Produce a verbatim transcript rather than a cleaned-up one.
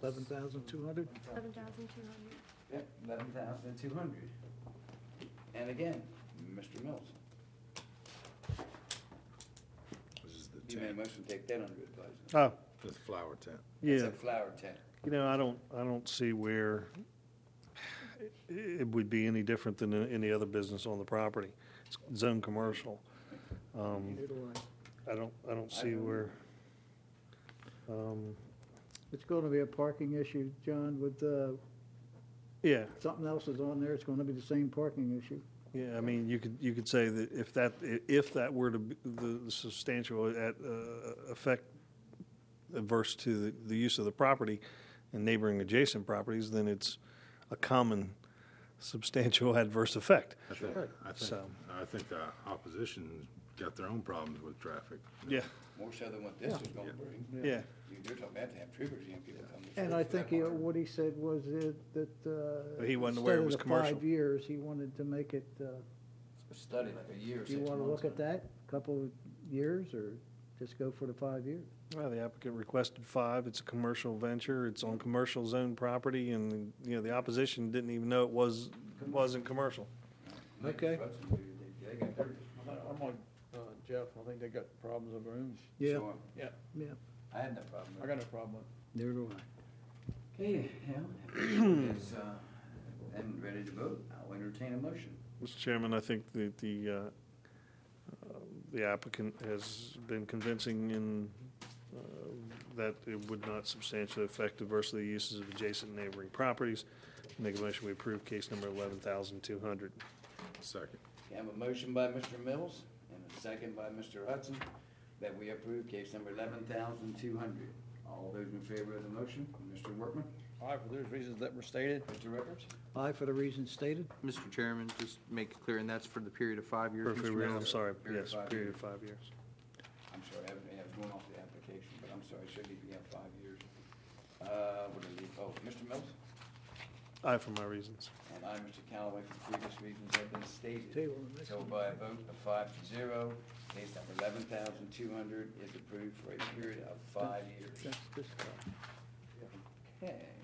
Eleven thousand two hundred? Eleven thousand two hundred. Yep, eleven thousand two hundred. And again, Mister Mills, This is the you made a tent, motion to take that under advisement. Oh, this flower tent. It's yeah. a flower tent. You know, I don't, I don't see where it it would be any different than any other business on the property. It's zone commercial. Um, I don't, I don't see where, um, It's going to be a parking issue, John, with, uh, yeah, something else is on there, it's going to be the same parking issue. yeah, I mean, you could, you could say that if that, if that were to be the the substantial at, uh, effect adverse to the, the use of the property and neighboring adjacent properties, then it's a common substantial adverse effect. I think, I think, So- I think the opposition's got their own problems with traffic. Yeah, More so than what this is gonna bring. yeah. You- They're talking about to have triggers in, people come to. And church I for think that he- matter. what he said was it- that, uh. But he wasn't aware it was instead of the commercial. five years, he wanted to make it, uh, A study, like a year, do you six want to months. look at that, couple of years, or just go for the five years? Well, the applicant requested five. It's a commercial venture. It's on commercial zone property, and, you know, the opposition didn't even know it was, wasn't commercial. Maybe Okay. Hudson do, they- they got theirs. I'm like uh, Jeff, I think they got problems of their own. Yeah, Sure. Yeah, yeah, I had no problem I with got it. no problem with it. there do I. Okay, well, it's, uh, and ready to vote, I'll entertain a motion. Mister Chairman, I think that the, uh, uh, the applicant has been convincing in uh, that it would not substantially affect adversely the uses of adjacent neighboring properties. Make a motion, we approve case number eleven thousand two hundred. Second. Okay, I have a motion by Mister Mills and a second by Mister Hudson that we approve case number eleven thousand two hundred. All those in favor of the motion, Mister Workman, All right, for those reasons that were stated, Mister Rickards? Aye for the reasons stated. Mister Chairman, just make it clear, and that's for the period of five years, Mister I'm Mills? sorry, Period yes, five period years. of five years. I'm sorry, I haven't, I was going off the application, but I'm sorry, it should be, yeah, five years. Uh, what did he, oh, Mister Mills? Aye for my reasons. And I, Mister Callaway, for previous reasons have been stated. Table the next So one. by a vote of five to zero, case number eleven thousand two hundred is approved for a period of five years. That's this guy. Okay.